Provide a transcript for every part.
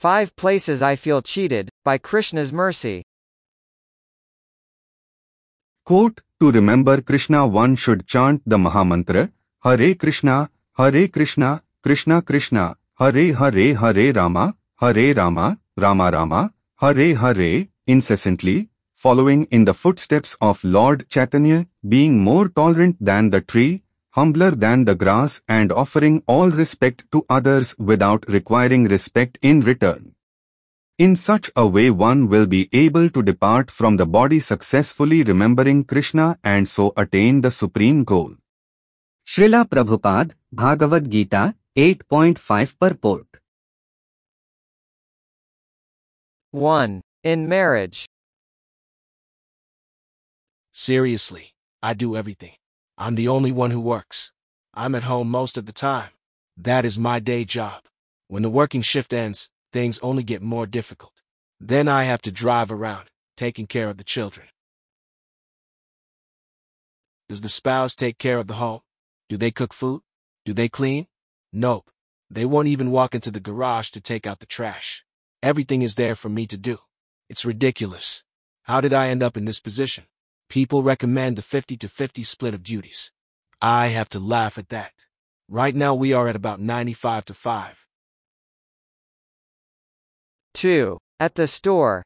5 Places I Feel Cheated, by Krishna's Mercy. Quote, to remember Krishna one should chant the Mahamantra, Hare Krishna, Krishna Krishna, Hare Hare, Hare Rama, Rama Rama, Hare Hare, incessantly, following in the footsteps of Lord Chaitanya, being more tolerant than the tree, humbler than the grass, and offering all respect to others without requiring respect in return. In such a way one will be able to depart from the body successfully remembering Krishna and so attain the supreme goal. Srila Prabhupada, Bhagavad Gita, 8.5 Purport. 1. In marriage. Seriously, I do everything. I'm the only one who works. I'm at home most of the time. That is my day job. When the working shift ends, things only get more difficult. Then I have to drive around, taking care of the children. Does the spouse take care of the home? Do they cook food? Do they clean? Nope. They won't even walk into the garage to take out the trash. Everything is there for me to do. It's ridiculous. How did I end up in this position? People recommend the 50-50 split of duties. I have to laugh at that. Right now we are at about 95-5. 2. At the store.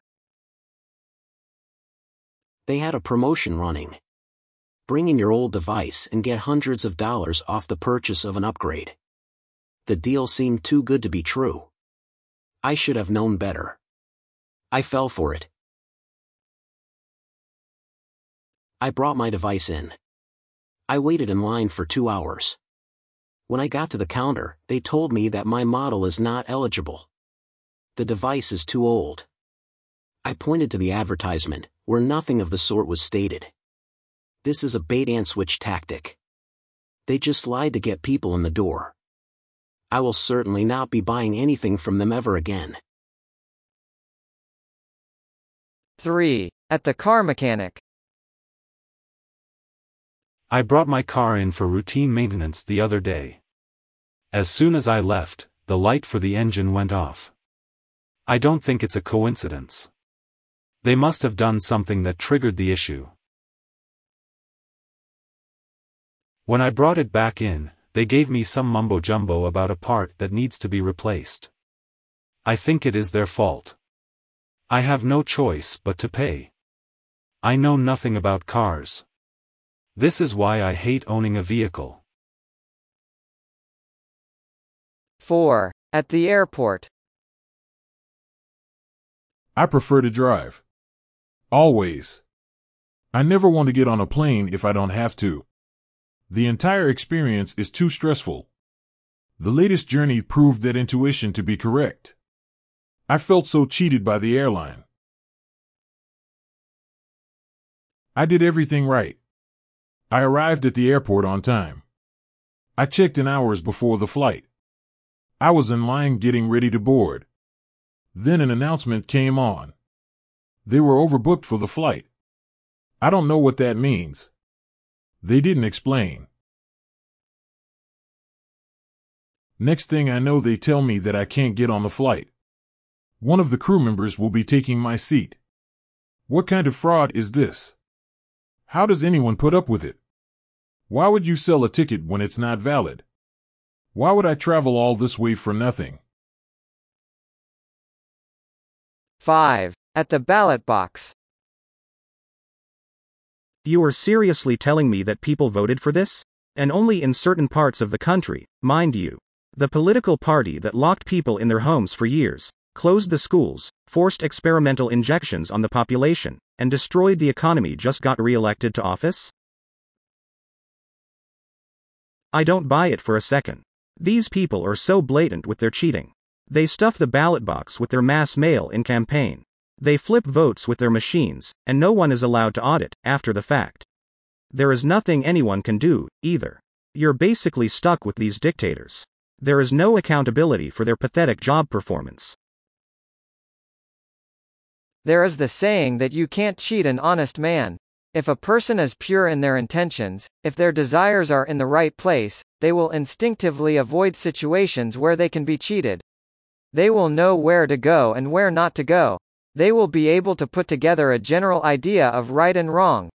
They had a promotion running. Bring in your old device and get hundreds of dollars off the purchase of an upgrade. The deal seemed too good to be true. I should have known better. I fell for it. I brought my device in. I waited in line for 2 hours. When I got to the counter, they told me that my model is not eligible. The device is too old. I pointed to the advertisement, where nothing of the sort was stated. This is a bait-and-switch tactic. They just lied to get people in the door. I will certainly not be buying anything from them ever again. 3. At the car mechanic. I brought my car in for routine maintenance the other day. As soon as I left, the light for the engine went off. I don't think it's a coincidence. They must have done something that triggered the issue. When I brought it back in, they gave me some mumbo-jumbo about a part that needs to be replaced. I think it is their fault. I have no choice but to pay. I know nothing about cars. This is why I hate owning a vehicle. 4. At the airport. I prefer to drive. Always. I never want to get on a plane if I don't have to. The entire experience is too stressful. The latest journey proved that intuition to be correct. I felt so cheated by the airline. I did everything right. I arrived at the airport on time. I checked in hours before the flight. I was in line getting ready to board. Then an announcement came on. They were overbooked for the flight. I don't know what that means. They didn't explain. Next thing I know, they tell me that I can't get on the flight. One of the crew members will be taking my seat. What kind of fraud is this? How does anyone put up with it? Why would you sell a ticket when it's not valid? Why would I travel all this way for nothing? 5. At the ballot box. You are seriously telling me that people voted for this? And only in certain parts of the country, mind you. The political party that locked people in their homes for years, closed the schools, forced experimental injections on the population, and destroyed the economy just got re-elected to office? I don't buy it for a second. These people are so blatant with their cheating. They stuff the ballot box with their mass mail-in campaign. They flip votes with their machines, and no one is allowed to audit after the fact. There is nothing anyone can do, either. You're basically stuck with these dictators. There is no accountability for their pathetic job performance. There is the saying that you can't cheat an honest man. If a person is pure in their intentions, if their desires are in the right place, they will instinctively avoid situations where they can be cheated. They will know where to go and where not to go. They will be able to put together a general idea of right and wrong.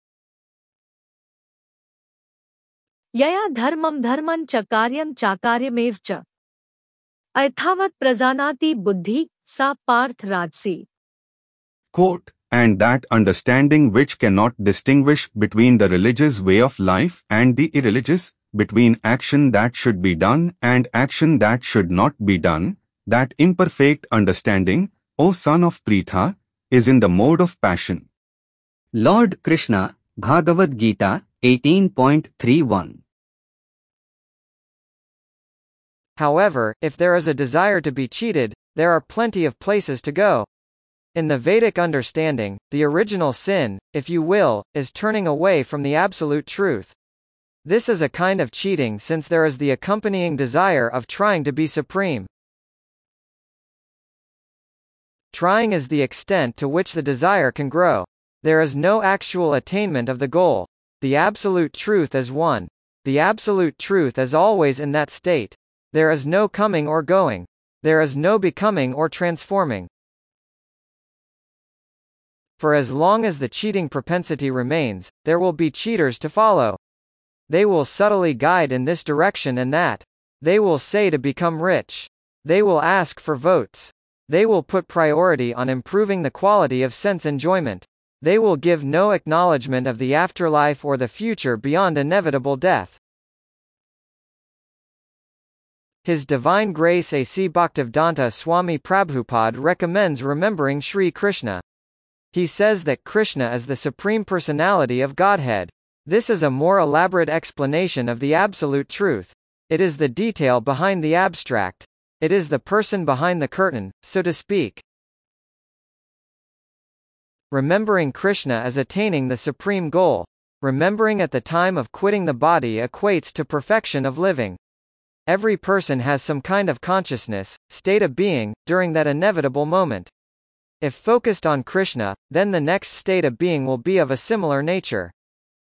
यया धर्मं धर्मं च कार्यं चाकार्यमेव च अर्थावत् प्रजानाति बुद्धि सा पार्थ राजसी. Quote, and that understanding which cannot distinguish between the religious way of life and the irreligious, between action that should be done and action that should not be done, that imperfect understanding, O son of Pritha, is in the mode of passion. Lord Krishna, Bhagavad Gita, 18.31. However, if there is a desire to be cheated, there are plenty of places to go. In the Vedic understanding, the original sin, if you will, is turning away from the absolute truth. This is a kind of cheating since there is the accompanying desire of trying to be supreme. Trying is the extent to which the desire can grow. There is no actual attainment of the goal. The absolute truth is one. The absolute truth is always in that state. There is no coming or going. There is no becoming or transforming. For as long as the cheating propensity remains, there will be cheaters to follow. They will subtly guide in this direction and that. They will say to become rich. They will ask for votes. They will put priority on improving the quality of sense enjoyment. They will give no acknowledgement of the afterlife or the future beyond inevitable death. His Divine Grace A.C. Bhaktivedanta Swami Prabhupada recommends remembering Sri Krishna. He says that Krishna is the Supreme Personality of Godhead. This is a more elaborate explanation of the absolute truth. It is the detail behind the abstract. It is the person behind the curtain, so to speak. Remembering Krishna is attaining the supreme goal. Remembering at the time of quitting the body equates to perfection of living. Every person has some kind of consciousness, state of being, during that inevitable moment. If focused on Krishna, then the next state of being will be of a similar nature.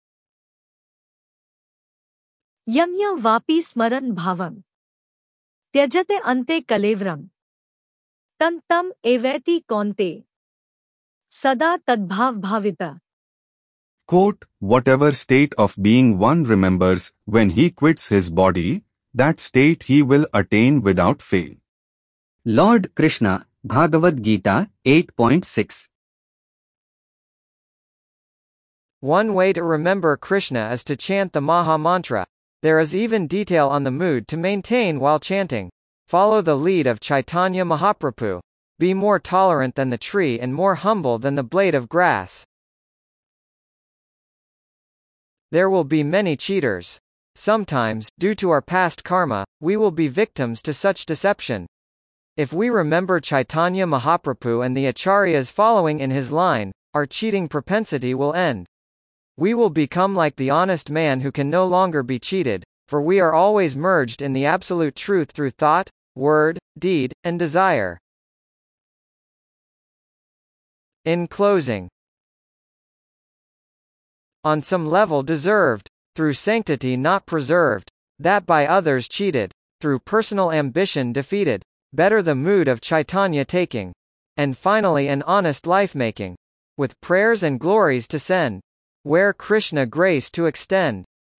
Yamya vapi smaran bhavam त्यजते ante kalevram tantam eveti konte sada tadbhav bhavita. Quote, whatever state of being one remembers when he quits his body, that state he will attain without fail. Lord Krishna, Bhagavad Gita, 8.6. One way to remember Krishna is to chant the Maha Mantra. There is even detail on the mood to maintain while chanting. Follow the lead of Chaitanya Mahaprabhu. Be more tolerant than the tree and more humble than the blade of grass. There will be many cheaters. Sometimes, due to our past karma, we will be victims to such deception. If we remember Chaitanya Mahaprabhu and the acharyas following in his line, our cheating propensity will end. We will become like the honest man who can no longer be cheated, for we are always merged in the absolute truth through thought, word, deed, and desire. In closing, on some level deserved, through sanctity not preserved, that by others cheated, through personal ambition defeated, better the mood of Chaitanya taking, and finally an honest life making, with prayers and glories to send, where Krishna grace to extend.